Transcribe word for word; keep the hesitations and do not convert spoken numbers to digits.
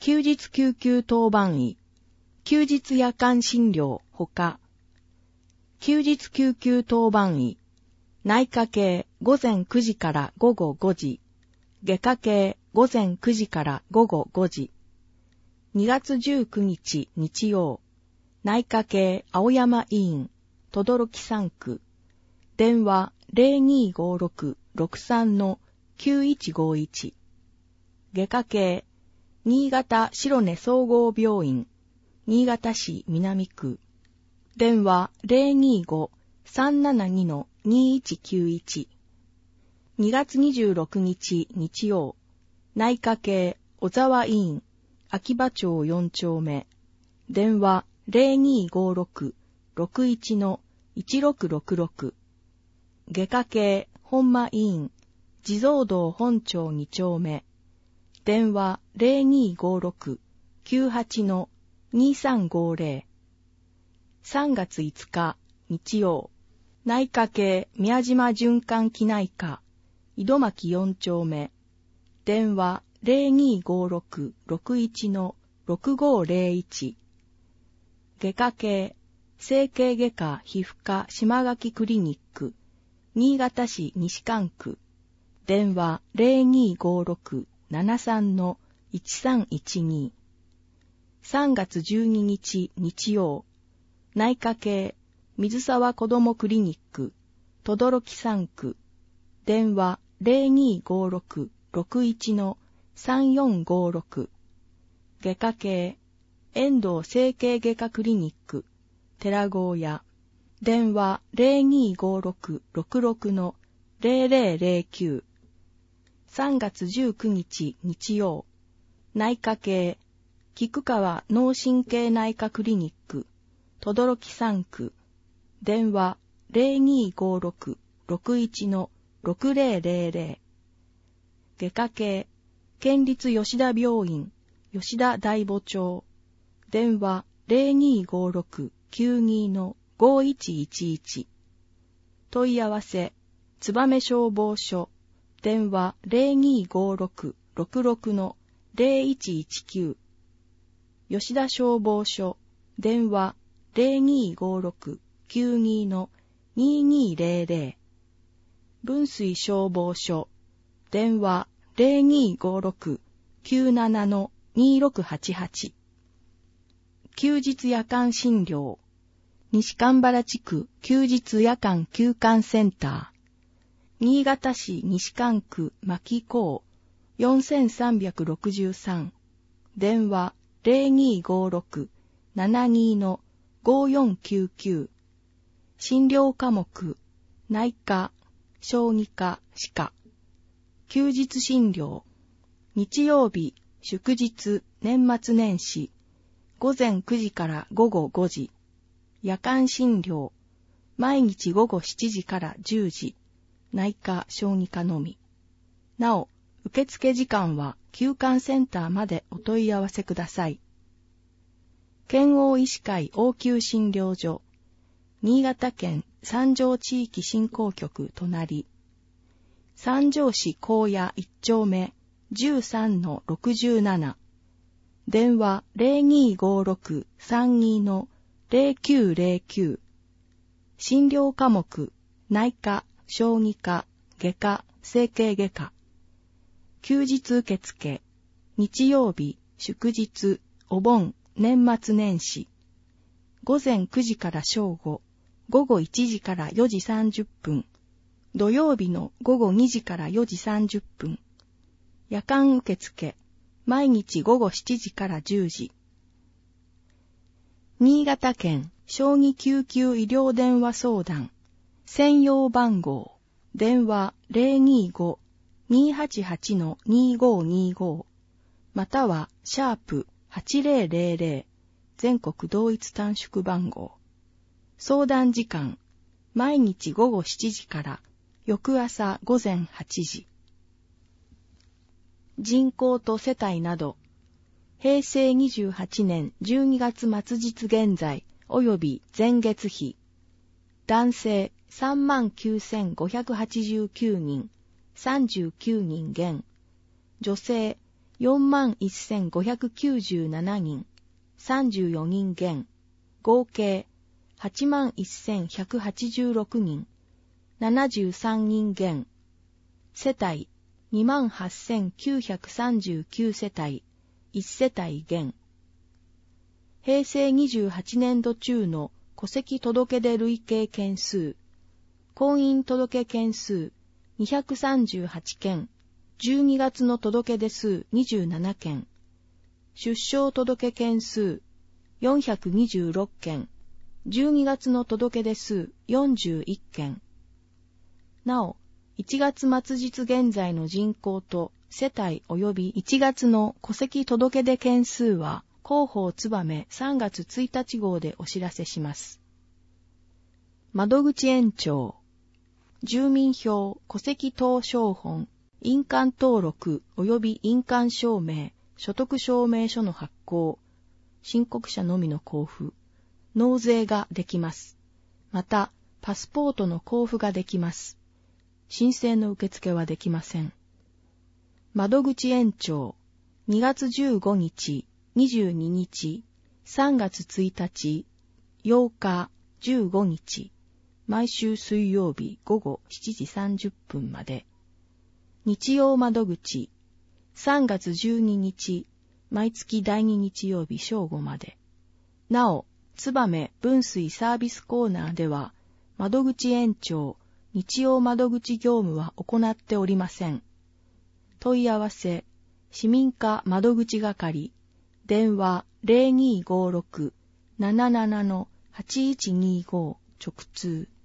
休日救急当番医、休日夜間診療ほか、休日救急当番医、内科系午前くじから午後ごじ、外科系午前くじから午後ごじ。にがつじゅうくにち日曜、内科系青山医院、等々力さん区、電話 ゼロにーごーろく ろくさん きゅういちごいち。外科系新潟白根総合病院、新潟市南区、電話 ゼロにーご さんななに にいちきゅういち。にがつにじゅうろくにち日曜、内科系小沢医院、秋葉町よんちょうめ、電話 ゼロにーごーろく ろくいち いちろくろくろく。外科系本間医院、地蔵道本町にちょうめ、電話 ゼロにーごーろく きゅうはち にさんごーぜろ。さんがついつか日曜、内科系宮島循環器内科、井戸巻よんちょうめ、電話 ゼロにーごーろく ろくいち ろくごーぜろいち。外科系整形外科皮膚科島垣クリニック、新潟市西蒲区、電話 ゼロにーごーろく ななさん いちさんいちに。さんがつじゅうににち日曜、内科系水沢子どもクリニック、等々力さん区、電話 ゼロにーごーろく ろくいち さんよんごーろく。外科系遠藤整形外科クリニック、寺郷屋、電話 ゼロにーごーろく ろくろく ゼロゼロゼロきゅう。さんがつじゅうくにち日曜、内科系菊川脳神経内科クリニック、等々力さん区、電話 ゼロにーごーろく ろくいち ろくゼロゼロゼロ。外科系県立吉田病院、吉田大母町、電話 ゼロにーごーろく きゅうに ごいちいちいち。問い合わせ、燕消防署、電話 ゼロにーごーろく ろくろく ゼロいちいちきゅう。吉田消防署、電話 ゼロにーごーろく きゅうに ににゼロゼロ。分水消防署、電話 ゼロにーごーろく きゅうなな にろくはちはち。休日夜間診療、西蒲原地区休日夜間休館センター、新潟市西蒲区牧港よんさんろくさん、電話 ゼロにーごーろく ななに ごよんきゅうきゅう。診療科目、内科、小児科、歯科。休日診療、日曜日、祝日、年末年始、ごぜんくじからごごごじ。夜間診療、毎日ごごしちじからじゅうじ。内科、小児科のみ。なお、受付時間は休館センターまでお問い合わせください。県央医師会応急診療所、新潟県三条地域振興局隣、三条市高野いっちょうめ じゅうさんのろくじゅうなな、電話 ゼロにーごーろく さんに ゼロきゅうゼロきゅう。診療科目、内科、小児科、外科、整形外科。休日受付、日曜日、祝日、お盆、年末年始。ごぜんくじから正午、ごごいちじからよじさんじゅっぷん。土曜日のごごにじからよじさんじゅっぷん。夜間受付、毎日ごごしちじからじゅうじ。新潟県小児救急医療電話相談、専用番号、電話 ゼロにーご にーはちはち にーごーにーごー、またはシャープはちぜろぜろぜろ、全国同一短縮番号。相談時間、毎日ごごしちじから翌朝ごぜんはちじ。人口と世帯など、へいせいにじゅうはちねんじゅうにがつ末日現在及び前月比、男性さんまんきゅうせんごひゃくはちじゅうきゅうにん、さんじゅうきゅうにん減、女性よんまんせんごひゃくきゅうじゅうななにん、さんじゅうよにん減、合計はちまんせんひゃくはちじゅうろくにん、ななじゅうさんにん減、世帯にまんはっせんきゅうひゃくさんじゅうきゅう世帯、いち世帯減。平成にじゅうはちねん度中の戸籍届出累計件数、婚姻届件数にひゃくさんじゅうはちけん、じゅうにがつの届出数にじゅうななけん、出生届件数よんひゃくにじゅうろっけん、じゅうにがつの届出数よんじゅういっけん。なお、いちがつ末日現在の人口と世帯及びいちがつの戸籍届出件数は広報つばめさんがつついたち号でお知らせします。窓口延長、住民票、戸籍謄商本、印鑑登録及び印鑑証明、所得証明書の発行、申告者のみの交付、納税ができます。また、パスポートの交付ができます。申請の受付はできません。窓口延長、にがつじゅうごにち、にじゅうににち、さんがつついたち、ようか、じゅうごにち、毎週水曜日午後しちじさんじゅっぷんまで。日曜窓口、さんがつじゅうににち、毎月だいに日曜日正午まで。なお、つばめ分水サービスコーナーでは、窓口延長、日曜窓口業務は行っておりません。問い合わせ、市民課窓口係、電話 ゼロにーごーろく なななな はちいちにーご 直通。